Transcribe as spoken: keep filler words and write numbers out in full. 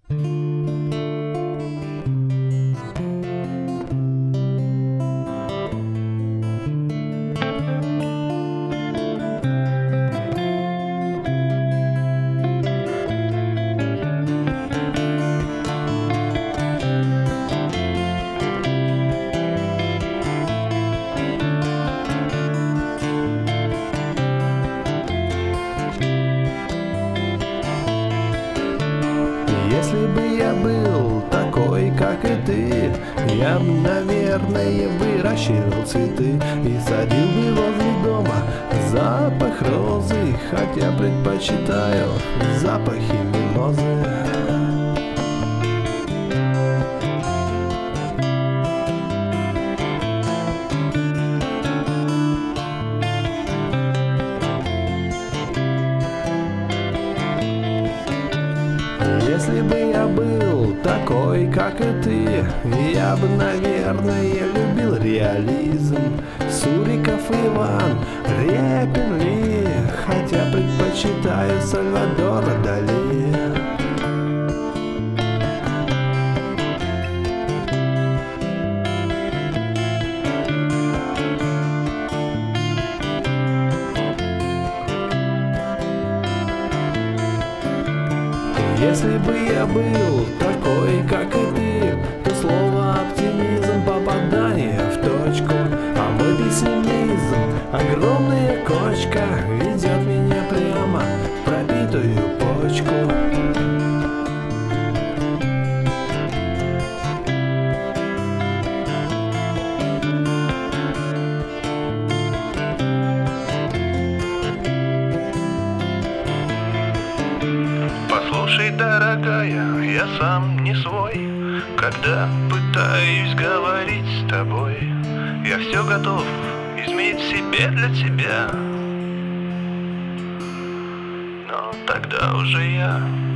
Если бы я был такой, как и ты, я бы, наверное, выращивал цветы и садил бы возле дома запах розы, хотя предпочитаю запахи мимозы. Если бы я был такой, как и ты, я бы, наверное, любил реализм. Суриков Иван, Репин Ли, хотя предпочитаю Сальвадора Дали. Если бы я был такой, как и ты, то слово оптимизм — попадание в точку, а мой пессимизм — огромная кочка, ведет меня прямо в пробитую почку. Послушай, дорогая, я сам не свой, когда пытаюсь говорить с тобой. Я все готов изменить в себе для тебя, но тогда уже я